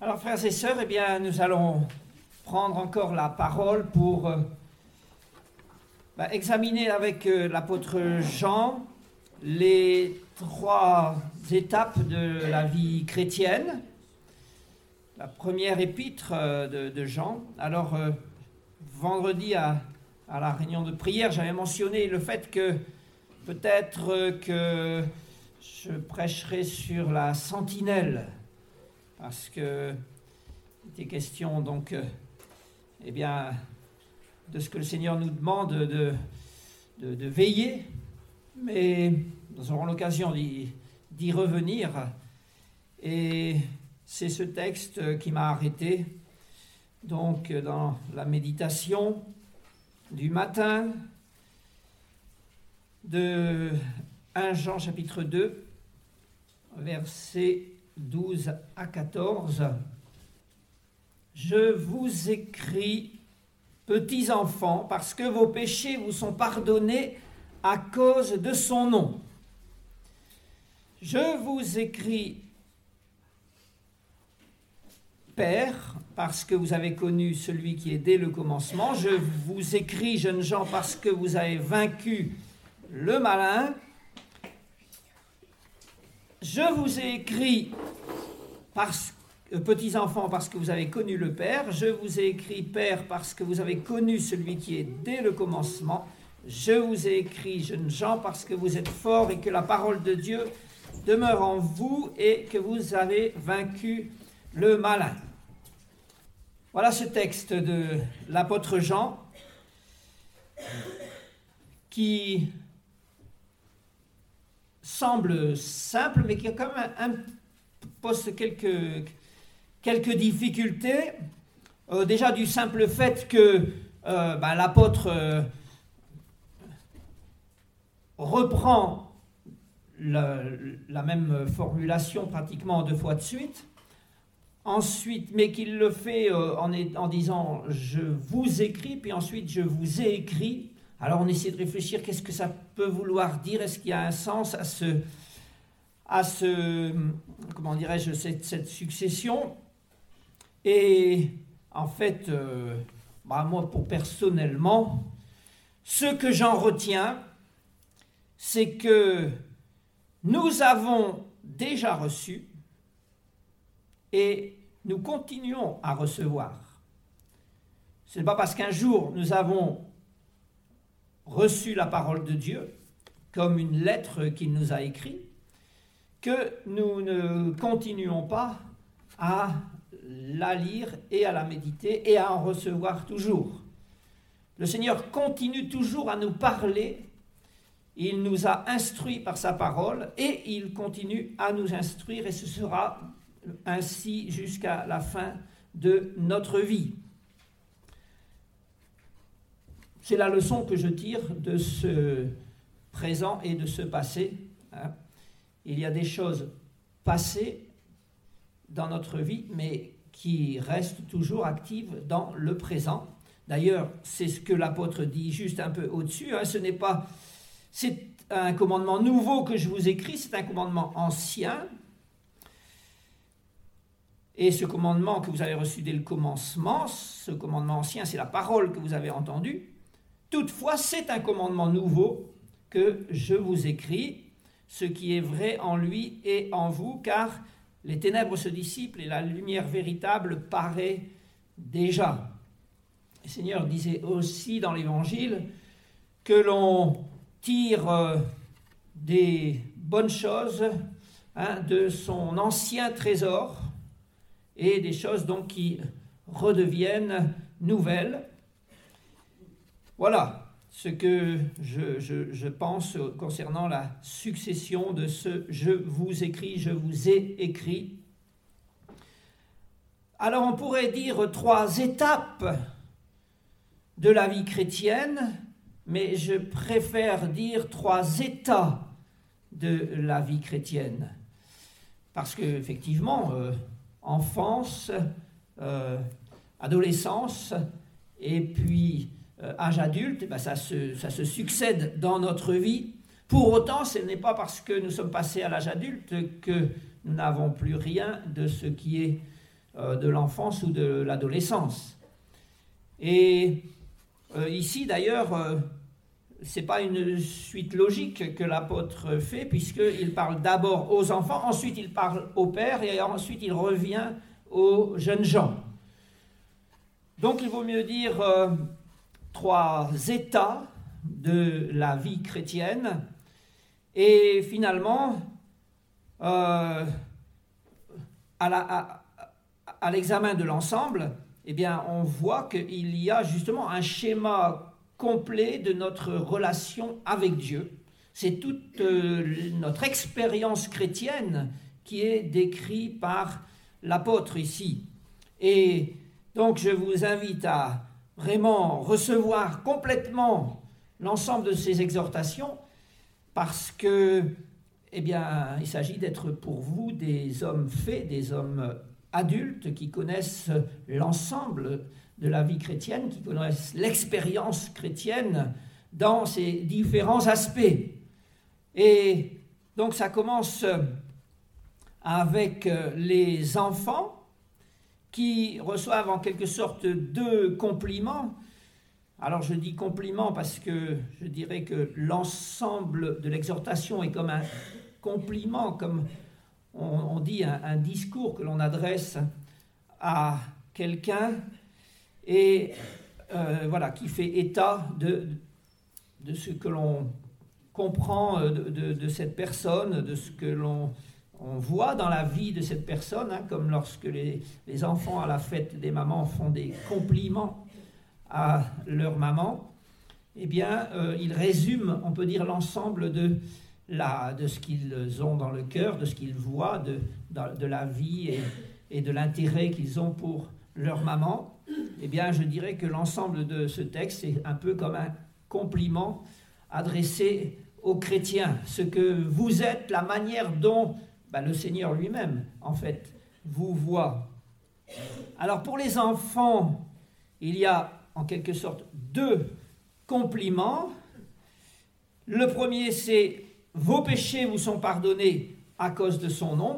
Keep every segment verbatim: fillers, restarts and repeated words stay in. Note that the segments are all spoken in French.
Alors, frères et sœurs, eh bien, nous allons prendre encore la parole pour euh, bah, examiner avec euh, l'apôtre Jean les trois étapes de la vie chrétienne. La première épître euh, de, de Jean. Alors, euh, vendredi à, à la réunion de prière, j'avais mentionné le fait que peut-être euh, que je prêcherai sur la sentinelle, parce que il était question donc, euh, eh bien, de ce que le Seigneur nous demande de, de, de veiller, mais nous aurons l'occasion d'y, d'y revenir. Et c'est ce texte qui m'a arrêté, donc dans la méditation du matin de premier Jean chapitre deux, versets douze à quatorze. Je vous écris, petits enfants, parce que vos péchés vous sont pardonnés à cause de son nom. Je vous écris, Père, parce que vous avez connu celui qui est dès le commencement. Je vous écris, jeunes gens, parce que vous avez vaincu le malin. Je vous ai écrit, parce, euh, petits enfants, parce que vous avez connu le Père. Je vous ai écrit, Père, parce que vous avez connu celui qui est dès le commencement. Je vous ai écrit, jeunes gens, parce que vous êtes forts et que la parole de Dieu demeure en vous et que vous avez vaincu le malin. Voilà ce texte de l'apôtre Jean qui semble simple, mais qui a quand même un, un, pose quelques, quelques difficultés. Euh, déjà du simple fait que euh, ben, l'apôtre euh, reprend la, la même formulation pratiquement deux fois de suite. Ensuite, mais qu'il le fait euh, en, en disant « je vous écris », puis ensuite « je vous ai écrit ». Alors on essaie de réfléchir, qu'est-ce que ça peut vouloir dire? Est-ce qu'il y a un sens à ce, à ce comment dirais-je, cette, cette succession? Et en fait, euh, bah moi, pour personnellement, ce que j'en retiens, c'est que nous avons déjà reçu et nous continuons à recevoir. Ce n'est pas parce qu'un jour nous avons reçu la parole de Dieu comme une lettre qu'il nous a écrite que nous ne continuons pas à la lire et à la méditer et à en recevoir toujours. Le Seigneur continue toujours à nous parler. Il nous a instruits par sa parole et il continue à nous instruire, et ce sera ainsi jusqu'à la fin de notre vie. C'est la leçon que je tire de ce présent et de ce passé. Il y a des choses passées dans notre vie, mais qui restent toujours actives dans le présent. D'ailleurs, c'est ce que l'apôtre dit juste un peu au-dessus. Hein. Ce n'est pas, c'est un commandement nouveau que je vous écris, c'est un commandement ancien. Et ce commandement que vous avez reçu dès le commencement, ce commandement ancien, c'est la parole que vous avez entendue. Toutefois, c'est un commandement nouveau que je vous écris, ce qui est vrai en lui et en vous, car les ténèbres se dissipent et la lumière véritable paraît déjà. Le Seigneur disait aussi dans l'Évangile que l'on tire des bonnes choses hein, de son ancien trésor, et des choses donc qui redeviennent nouvelles. Voilà ce que je, je, je pense concernant la succession de ce « je vous écris »,« je vous ai écrit ». Alors on pourrait dire trois étapes de la vie chrétienne, mais je préfère dire trois états de la vie chrétienne. Parce qu'effectivement, euh, enfance, euh, adolescence, et puis euh, âge adulte, ben ça, se, ça se succède dans notre vie. Pour autant, ce n'est pas parce que nous sommes passés à l'âge adulte que nous n'avons plus rien de ce qui est euh, de l'enfance ou de l'adolescence. Et euh, ici, d'ailleurs, euh, ce n'est pas une suite logique que l'apôtre fait, puisqu'il parle d'abord aux enfants, ensuite il parle aux pères, et ensuite il revient aux jeunes gens. Donc il vaut mieux dire euh, trois états de la vie chrétienne, et finalement, euh, à, la, à, à l'examen de l'ensemble, eh bien, on voit qu'il y a justement un schéma complet de notre relation avec Dieu. C'est toute euh, notre expérience chrétienne qui est décrite par l'apôtre ici. Et donc, je vous invite à vraiment recevoir complètement l'ensemble de ces exhortations, parce que, eh bien, il s'agit d'être pour vous des hommes faits, des hommes adultes qui connaissent l'ensemble de la vie chrétienne, qui connaissent l'expérience chrétienne dans ses différents aspects. Et donc ça commence avec les enfants qui reçoivent en quelque sorte deux compliments. Alors je dis compliments parce que je dirais que l'ensemble de l'exhortation est comme un compliment, comme on, on dit un, un discours que l'on adresse à quelqu'un, et euh, voilà, qui fait état de, de ce que l'on comprend de, de, de cette personne, de ce que l'on on voit dans la vie de cette personne, hein, comme lorsque les, les enfants à la fête des mamans font des compliments à leur maman. Eh bien, euh, ils résument, on peut dire, l'ensemble de, la, de ce qu'ils ont dans le cœur, de ce qu'ils voient, de, de, de la vie et, et de l'intérêt qu'ils ont pour leur maman. Eh bien, je dirais que l'ensemble de ce texte est un peu comme un compliment adressé aux chrétiens. Ce que vous êtes, la manière dont ben, le Seigneur lui-même, en fait, vous voit. Alors, pour les enfants, il y a en quelque sorte deux compliments. Le premier, c'est « Vos péchés vous sont pardonnés à cause de son nom ».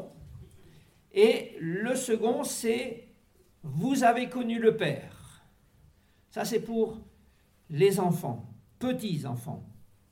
Et le second, c'est « Vous avez connu le Père ». Ça, c'est pour les enfants, petits enfants.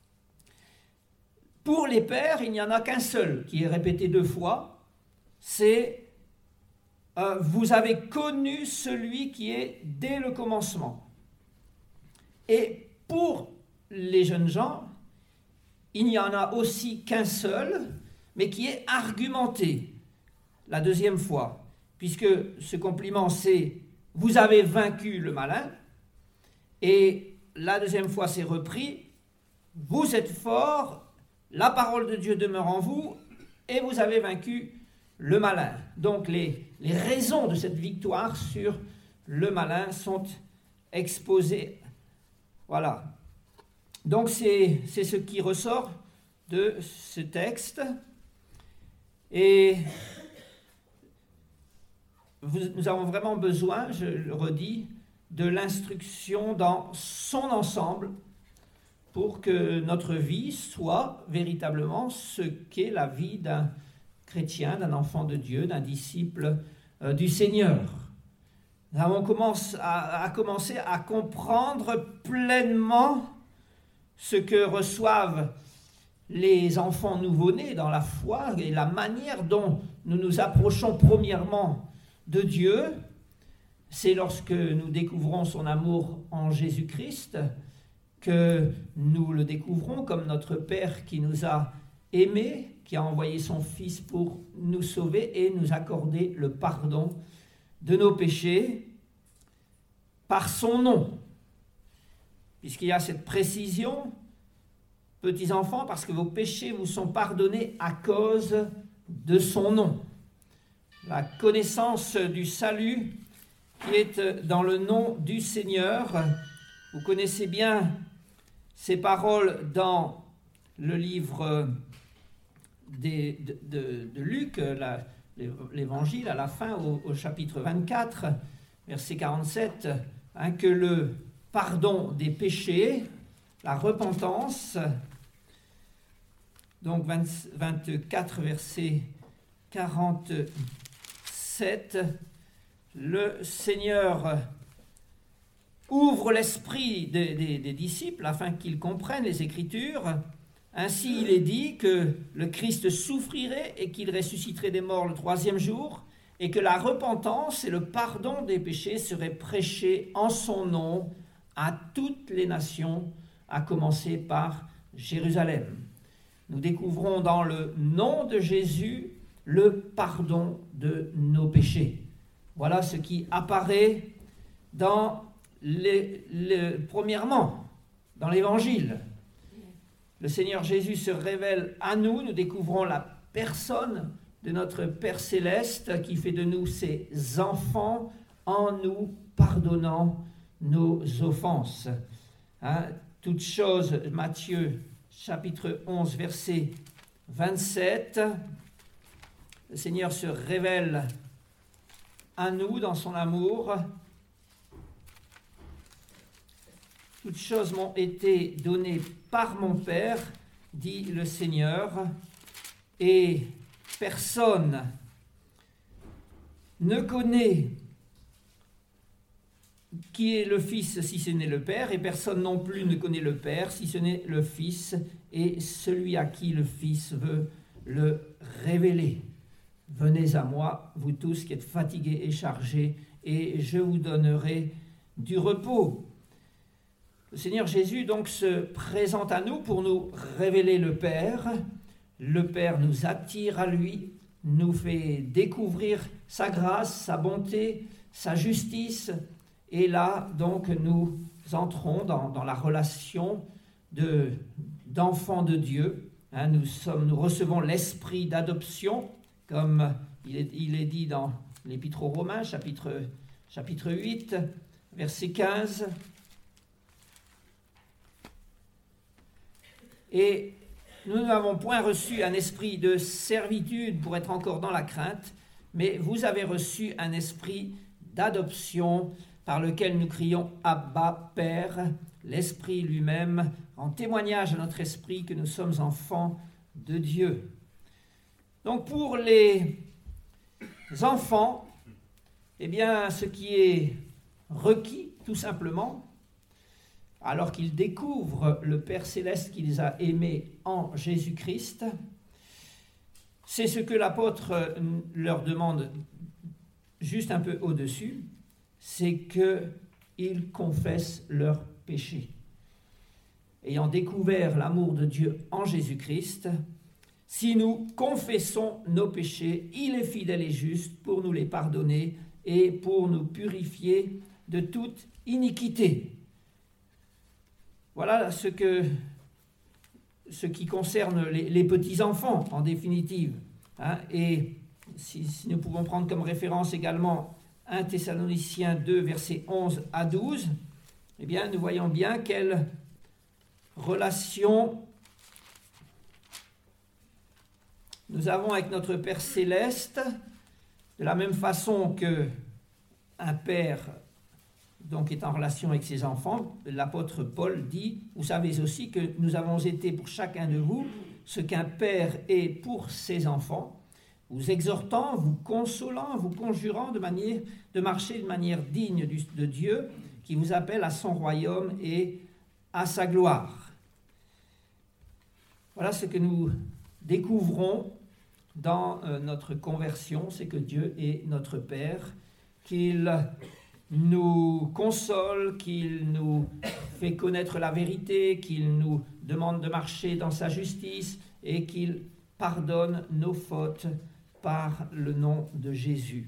Pour les pères, il n'y en a qu'un seul qui est répété deux fois, c'est euh, « Vous avez connu celui qui est dès le commencement ». Et pour les jeunes gens, il n'y en a aussi qu'un seul, mais qui est argumenté la deuxième fois, puisque ce compliment c'est « Vous avez vaincu le malin », et la deuxième fois c'est repris « Vous êtes forts ». La parole de Dieu demeure en vous et vous avez vaincu le malin. Donc les, les raisons de cette victoire sur le malin sont exposées. Voilà. Donc c'est, c'est ce qui ressort de ce texte. Et vous, nous avons vraiment besoin, je le redis, de l'instruction dans son ensemble, pour que notre vie soit véritablement ce qu'est la vie d'un chrétien, d'un enfant de Dieu, d'un disciple euh, du Seigneur. Nous avons commencé à, à commencer à comprendre pleinement ce que reçoivent les enfants nouveau-nés dans la foi et la manière dont nous nous approchons premièrement de Dieu. C'est lorsque nous découvrons son amour en Jésus-Christ que nous le découvrons comme notre Père qui nous a aimés, qui a envoyé son Fils pour nous sauver et nous accorder le pardon de nos péchés par son nom. Puisqu'il y a cette précision, petits enfants, parce que vos péchés vous sont pardonnés à cause de son nom. La connaissance du salut qui est dans le nom du Seigneur. Vous connaissez bien ces paroles dans le livre des, de, de, de Luc, la, l'évangile, à la fin, au, au chapitre vingt-quatre, verset quarante-sept, hein, que le pardon des péchés, la repentance, donc vingt, vingt-quatre, verset quarante-sept, le Seigneur ouvre l'esprit des, des, des disciples afin qu'ils comprennent les Écritures. Ainsi, il est dit que le Christ souffrirait et qu'il ressusciterait des morts le troisième jour, et que la repentance et le pardon des péchés seraient prêchés en son nom à toutes les nations, à commencer par Jérusalem. Nous découvrons dans le nom de Jésus le pardon de nos péchés. Voilà ce qui apparaît dans les, les, premièrement dans l'Évangile. Le Seigneur Jésus se révèle à nous, nous découvrons la personne de notre Père Céleste qui fait de nous ses enfants en nous pardonnant nos offenses. Hein, toute chose, Matthieu chapitre onze, verset vingt-sept, le Seigneur se révèle à nous dans son amour. Toutes choses m'ont été données par mon Père, dit le Seigneur, et personne ne connaît qui est le Fils si ce n'est le Père, et personne non plus ne connaît le Père si ce n'est le Fils, et celui à qui le Fils veut le révéler. Venez à moi, vous tous qui êtes fatigués et chargés, et je vous donnerai du repos. Le Seigneur Jésus donc se présente à nous pour nous révéler le Père. Le Père nous attire à lui, nous fait découvrir sa grâce, sa bonté, sa justice. Et là, donc, nous entrons dans, dans la relation de, d'enfants de Dieu. Hein, nous, sommes, nous recevons l'esprit d'adoption, comme il est, il est dit dans l'Épître aux Romains, chapitre, chapitre huit, verset quinze. Et nous n'avons point reçu un esprit de servitude pour être encore dans la crainte, mais vous avez reçu un esprit d'adoption par lequel nous crions « Abba, Père ». L'Esprit lui-même rend témoignage à notre esprit que nous sommes enfants de Dieu. Donc pour les enfants, eh bien, ce qui est requis, tout simplement, alors qu'ils découvrent le Père Céleste qui les a aimés en Jésus-Christ, c'est ce que l'apôtre leur demande juste un peu au-dessus, c'est qu'ils confessent leurs péchés. Ayant découvert l'amour de Dieu en Jésus-Christ, si nous confessons nos péchés, il est fidèle et juste pour nous les pardonner et pour nous purifier de toute iniquité. Voilà ce, que, ce qui concerne les, les petits-enfants, en définitive. Hein, et si, si nous pouvons prendre comme référence également un Thessaloniciens deux, versets onze à douze, eh bien, nous voyons bien quelle relation nous avons avec notre Père Céleste, de la même façon qu'un père donc, est en relation avec ses enfants. L'apôtre Paul dit, vous savez aussi que nous avons été pour chacun de vous ce qu'un père est pour ses enfants, vous exhortant, vous consolant, vous conjurant de, manière, de marcher de manière digne du, de Dieu, qui vous appelle à son royaume et à sa gloire. Voilà ce que nous découvrons dans euh, notre conversion, c'est que Dieu est notre Père, qu'il nous console, qu'il nous fait connaître la vérité, qu'il nous demande de marcher dans sa justice et qu'il pardonne nos fautes par le nom de Jésus.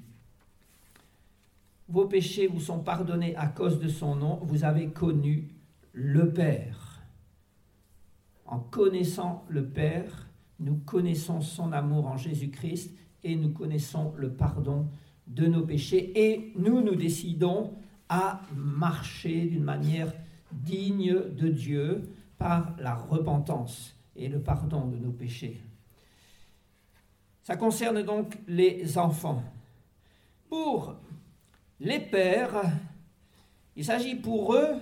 Vos péchés vous sont pardonnés à cause de son nom, vous avez connu le Père. En connaissant le Père, nous connaissons son amour en Jésus-Christ et nous connaissons le pardon de nos péchés et nous nous décidons à marcher d'une manière digne de Dieu par la repentance et le pardon de nos péchés. Ça concerne donc les enfants. Pour les pères, il s'agit pour eux,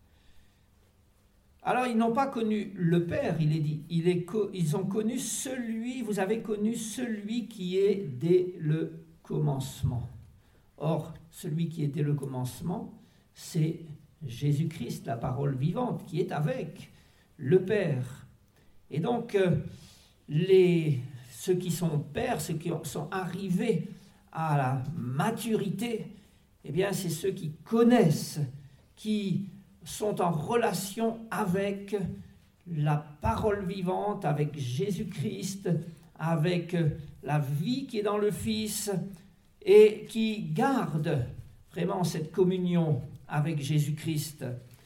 alors ils n'ont pas connu le Père, il est dit, il est, ils ont connu celui, vous avez connu celui qui est dès le commencement. Or, celui qui est dès le commencement, c'est Jésus-Christ, la parole vivante, qui est avec le Père. Et donc, les, ceux qui sont pères, ceux qui sont arrivés à la maturité, eh bien, c'est ceux qui connaissent, qui sont en relation avec la parole vivante, avec Jésus-Christ, avec la vie qui est dans le Fils, et qui gardent vraiment cette communion avec Jésus-Christ.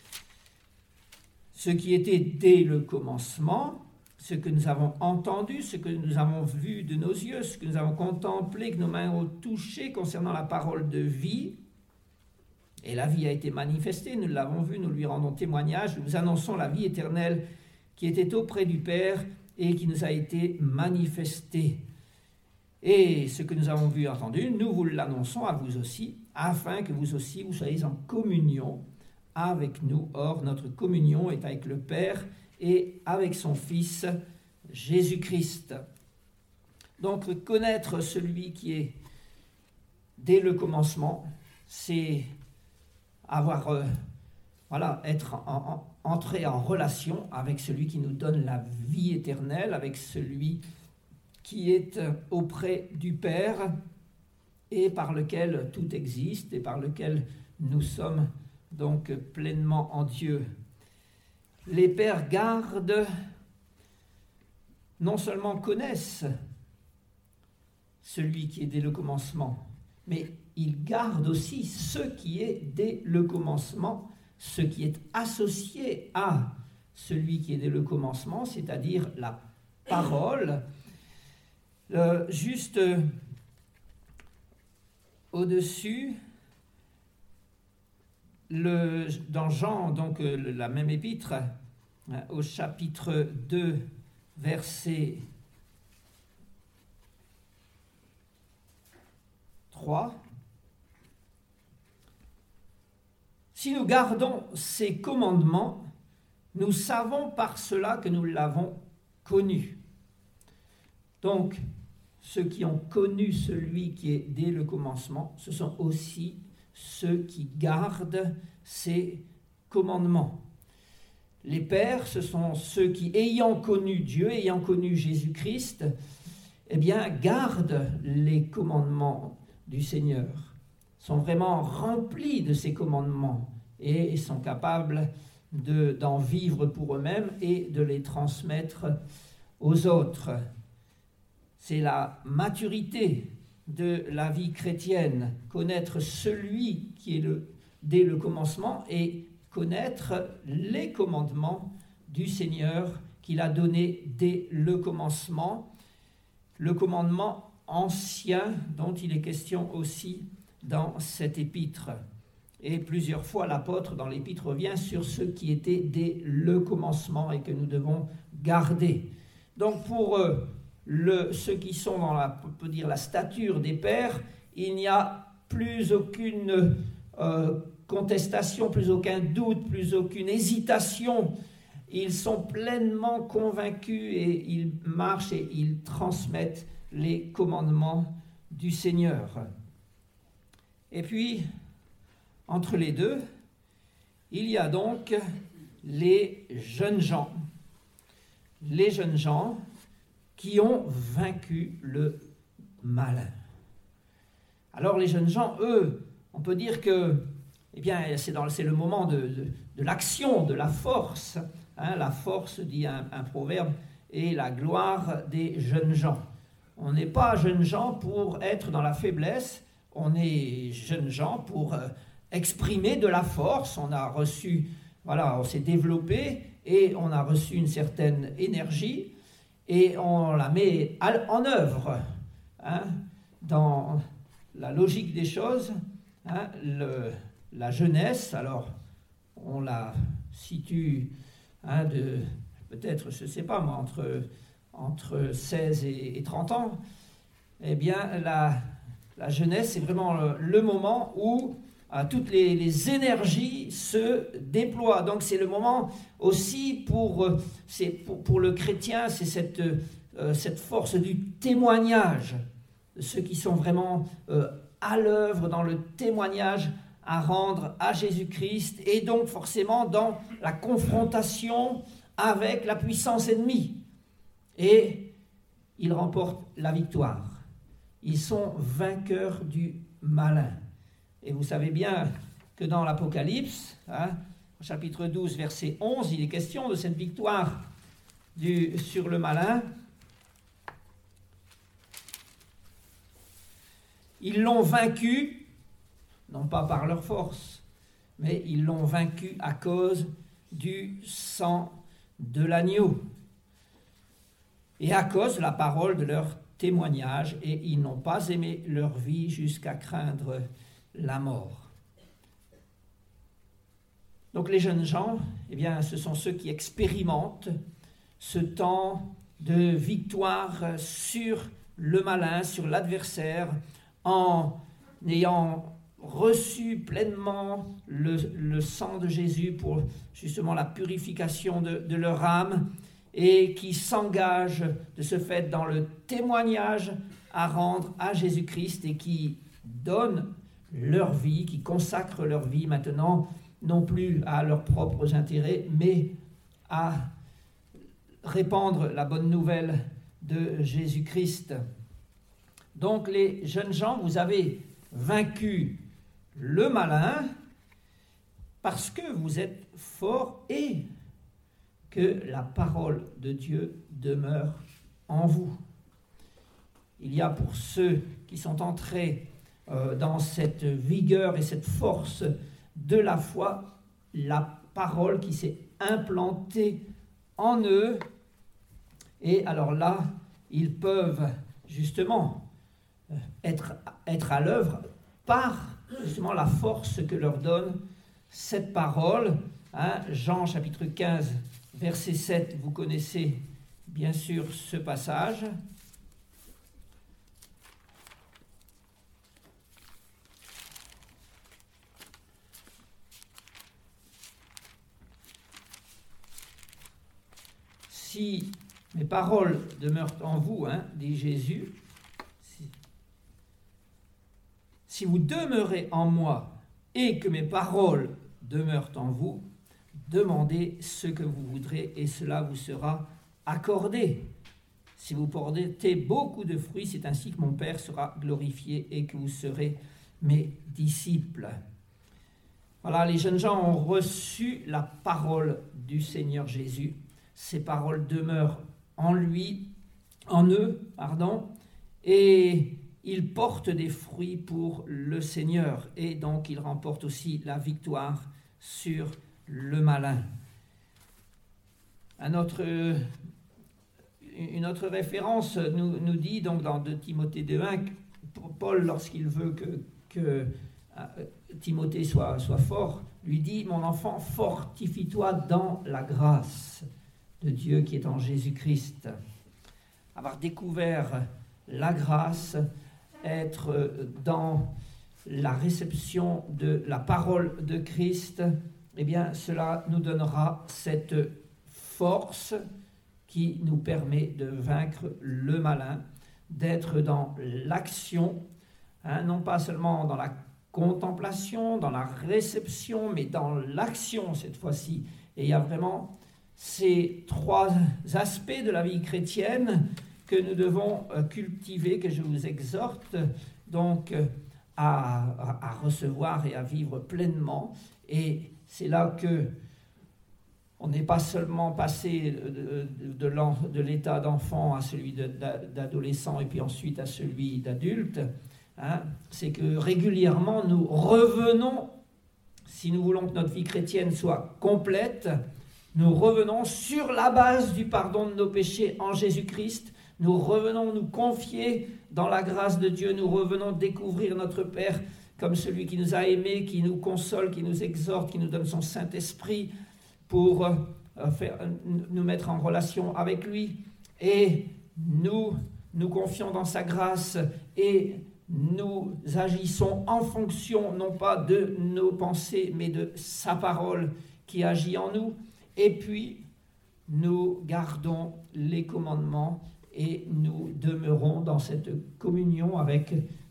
Ce qui était dès le commencement, ce que nous avons entendu, ce que nous avons vu de nos yeux, ce que nous avons contemplé, que nos mains ont touché concernant la parole de vie, et la vie a été manifestée, nous l'avons vu, nous lui rendons témoignage, nous annonçons la vie éternelle qui était auprès du Père et qui nous a été manifestée. Et ce que nous avons vu et entendu, nous vous l'annonçons à vous aussi, afin que vous aussi vous soyez en communion avec nous. Or, notre communion est avec le Père et avec son Fils, Jésus-Christ. Donc, connaître celui qui est dès le commencement, c'est avoir, euh, voilà, être en, en, entré en relation avec celui qui nous donne la vie éternelle, avec celui qui est auprès du Père et par lequel tout existe et par lequel nous sommes donc pleinement en Dieu. Les pères gardent, non seulement connaissent celui qui est dès le commencement, mais ils gardent aussi ce qui est dès le commencement, ce qui est associé à celui qui est dès le commencement, c'est-à-dire la parole. Euh, juste euh, au-dessus, le, dans Jean, donc euh, la même épître, euh, au chapitre deux, verset trois, si nous gardons ces commandements, nous savons par cela que nous l'avons connu. Donc, ceux qui ont connu celui qui est dès le commencement, ce sont aussi ceux qui gardent ces commandements. Les pères, ce sont ceux qui, ayant connu Dieu, ayant connu Jésus-Christ, eh bien, gardent les commandements du Seigneur, sont vraiment remplis de ces commandements et sont capables de, d'en vivre pour eux-mêmes et de les transmettre aux autres. C'est la maturité de la vie chrétienne, connaître celui qui est le, dès le commencement et connaître les commandements du Seigneur qu'il a donnés dès le commencement, le commandement ancien dont il est question aussi dans cette épître. Et plusieurs fois l'apôtre dans l'épître revient sur ce qui était dès le commencement et que nous devons garder. Donc pour eux, Le, ceux qui sont dans la, on peut dire, la stature des pères, il n'y a plus aucune euh, contestation, plus aucun doute, plus aucune hésitation. Ils sont pleinement convaincus et ils marchent et ils transmettent les commandements du Seigneur. Et puis, entre les deux, il y a donc les jeunes gens. Les jeunes gens qui ont vaincu le mal. Alors les jeunes gens, eux, on peut dire que eh bien, c'est, dans, c'est le moment de, de, de l'action, de la force. Hein, la force, dit un, un proverbe, est la gloire des jeunes gens. On n'est pas jeunes gens pour être dans la faiblesse, on est jeunes gens pour euh, exprimer de la force. On a reçu, voilà, on s'est développé et on a reçu une certaine énergie, et on la met en œuvre, hein, dans la logique des choses. Hein, le, la jeunesse, alors on la situe, hein, de peut-être, je ne sais pas moi, entre, entre seize et, et trente ans. Eh bien, la, la jeunesse, c'est vraiment le, le moment où euh, toutes les, les énergies se déploient. Donc c'est le moment aussi pour, c'est pour, pour le chrétien, c'est cette, euh, cette force du témoignage de ceux qui sont vraiment euh, à l'œuvre dans le témoignage à rendre à Jésus-Christ et donc forcément dans la confrontation avec la puissance ennemie. Et ils remportent la victoire. Ils sont vainqueurs du malin. Et vous savez bien que dans l'Apocalypse, hein, au chapitre douze, verset onze, il est question de cette victoire du, sur le malin. Ils l'ont vaincu, non pas par leur force, mais ils l'ont vaincu à cause du sang de l'agneau et à cause de la parole de leur témoignage, et ils n'ont pas aimé leur vie jusqu'à craindre la mort. Donc les jeunes gens, eh bien, ce sont ceux qui expérimentent ce temps de victoire sur le malin, sur l'adversaire, en ayant reçu pleinement le, le sang de Jésus pour justement la purification de, de leur âme, et qui s'engagent de ce fait dans le témoignage à rendre à Jésus-Christ et qui donnent leur vie, qui consacrent leur vie maintenant, non plus à leurs propres intérêts, mais à répandre la bonne nouvelle de Jésus-Christ. Donc les jeunes gens, vous avez vaincu le malin parce que vous êtes forts et que la parole de Dieu demeure en vous. Il y a pour ceux qui sont entrés euh, dans cette vigueur et cette force de la foi, la parole qui s'est implantée en eux, et alors là, ils peuvent justement être, être à l'œuvre par justement la force que leur donne cette parole. Hein, Jean chapitre quinze, verset sept, vous connaissez bien sûr ce passage. Si mes paroles demeurent en vous, hein, dit Jésus, si, si vous demeurez en moi et que mes paroles demeurent en vous, demandez ce que vous voudrez et cela vous sera accordé. Si vous portez beaucoup de fruits, c'est ainsi que mon Père sera glorifié et que vous serez mes disciples. Voilà, les jeunes gens ont reçu la parole du Seigneur Jésus. Ces paroles demeurent en lui, en eux, pardon, et ils portent des fruits pour le Seigneur, et donc ils remportent aussi la victoire sur le malin. Un autre, une autre référence nous, nous dit donc dans deux Timothée deux un, Paul, lorsqu'il veut que, que Timothée soit, soit fort, lui dit « Mon enfant, fortifie-toi dans la grâce de Dieu qui est en Jésus-Christ. » Avoir découvert la grâce, être dans la réception de la parole de Christ, eh bien, cela nous donnera cette force qui nous permet de vaincre le malin, d'être dans l'action, hein, non pas seulement dans la contemplation, dans la réception, mais dans l'action cette fois-ci. Et il y a vraiment ces trois aspects de la vie chrétienne que nous devons cultiver, que je vous exhorte donc à, à, à recevoir et à vivre pleinement. Et c'est là que on n'est pas seulement passé de, de, de, de l'état d'enfant à celui de, d'adolescent et puis ensuite à celui d'adulte, hein, c'est que régulièrement nous revenons, si nous voulons que notre vie chrétienne soit complète, nous revenons sur la base du pardon de nos péchés en Jésus-Christ, nous revenons nous confier dans la grâce de Dieu, nous revenons découvrir notre Père comme celui qui nous a aimés, qui nous console, qui nous exhorte, qui nous donne son Saint-Esprit pour euh, faire, nous mettre en relation avec lui. Et nous nous confions dans sa grâce et nous agissons en fonction non pas de nos pensées, mais de sa parole qui agit en nous. Et puis, nous gardons les commandements et nous demeurons dans cette communion avec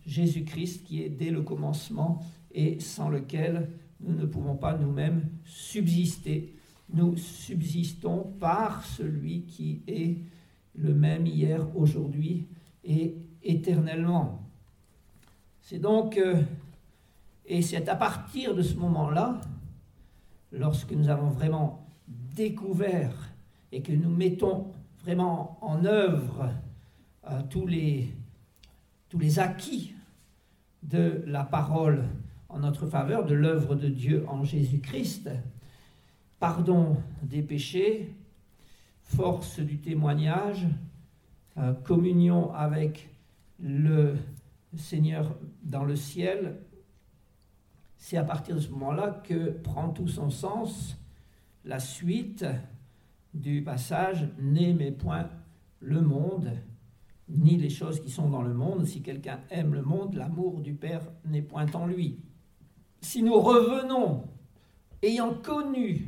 Jésus-Christ qui est dès le commencement et sans lequel nous ne pouvons pas nous-mêmes subsister. Nous subsistons par celui qui est le même hier, aujourd'hui et éternellement. C'est donc, euh, et c'est à partir de ce moment-là, lorsque nous avons vraiment découvert et que nous mettons vraiment en œuvre euh, tous les, tous les acquis de la parole en notre faveur, de l'œuvre de Dieu en Jésus-Christ, pardon des péchés, force du témoignage, euh, communion avec le Seigneur dans le ciel, c'est à partir de ce moment-là que prend tout son sens la suite du passage « N'aimez point le monde, ni les choses qui sont dans le monde. Si quelqu'un aime le monde, l'amour du Père n'est point en lui. » Si nous revenons, ayant connu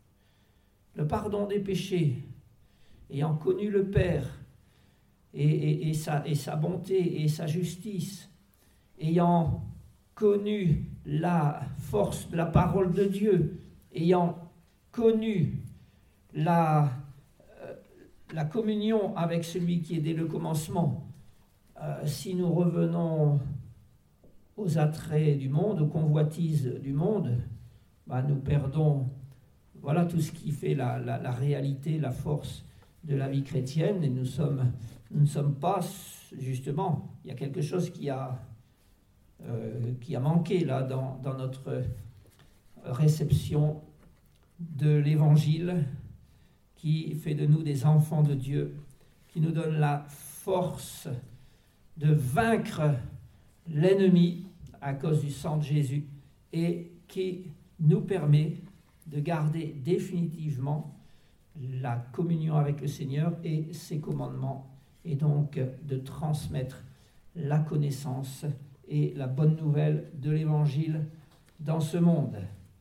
le pardon des péchés, ayant connu le Père et, et, et, sa, et sa bonté et sa justice, ayant connu la force de la parole de Dieu, ayant connu la, euh, la communion avec celui qui est dès le commencement, euh, si nous revenons aux attraits du monde, aux convoitises du monde, bah, nous perdons voilà tout ce qui fait la, la, la réalité, la force de la vie chrétienne, et nous sommes, nous ne sommes pas, justement, il y a quelque chose qui a, euh, qui a manqué là dans, dans notre réception de l'Évangile, qui fait de nous des enfants de Dieu, qui nous donne la force de vaincre l'ennemi à cause du sang de Jésus et qui nous permet de garder définitivement la communion avec le Seigneur et ses commandements, et donc de transmettre la connaissance et la bonne nouvelle de l'Évangile dans ce monde.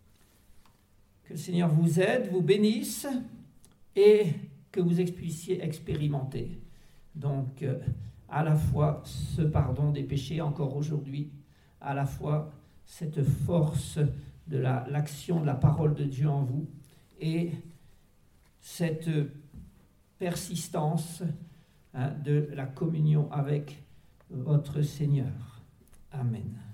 Que le Seigneur vous aide, vous bénisse, et que vous puissiez expérimenter donc à la fois ce pardon des péchés encore aujourd'hui, à la fois cette force de la, l'action de la parole de Dieu en vous, et cette persistance hein, de la communion avec votre Seigneur. Amen.